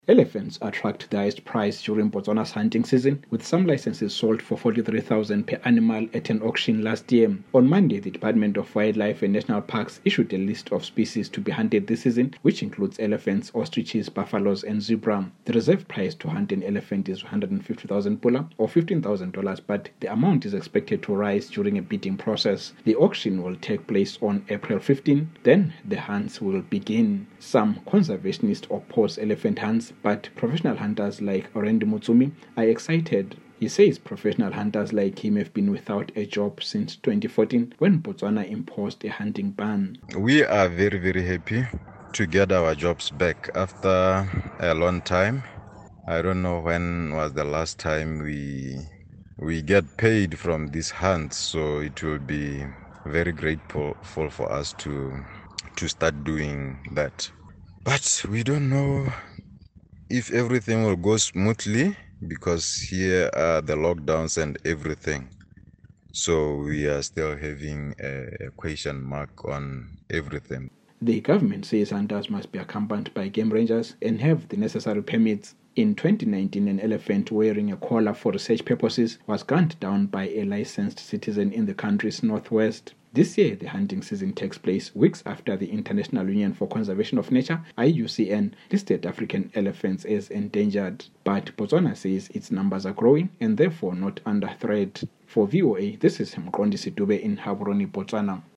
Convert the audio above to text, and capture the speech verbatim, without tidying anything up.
Elephants attract the highest price during Botswana's hunting season, with some licenses sold for forty-three thousand per animal at an auction last year. On Monday, the Department of Wildlife and National Parks issued a list of species to be hunted this season, which includes elephants, ostriches, buffaloes, and zebra. The reserve price to hunt an elephant is one hundred fifty thousand pula, or fifteen thousand dollars, but the amount is expected to rise during a bidding process. The auction will take place on April fifteenth, then the hunts will begin. Some conservationists oppose elephant hunts, but professional hunters like Orendi Mutsumi are excited. He says professional hunters like him have been without a job since twenty fourteen, when Botswana imposed a hunting ban. We are very, very happy to get our jobs back after a long time. I don't know when was the last time we we get paid from these hunts, so it will be very grateful for us to to start doing that. But we don't know if everything will go smoothly, because here are the lockdowns and everything. So we are still having a, a question mark on everything. The government says hunters must be accompanied by game rangers and have the necessary permits. In twenty nineteen, an elephant wearing a collar for research purposes was gunned down by a licensed citizen in the country's northwest. This year, the hunting season takes place weeks after the International Union for Conservation of Nature, I U C N, listed African elephants as endangered. But Botswana says its numbers are growing and therefore not under threat. For V O A, this is Mqondi Sitube in Gaborone, Botswana.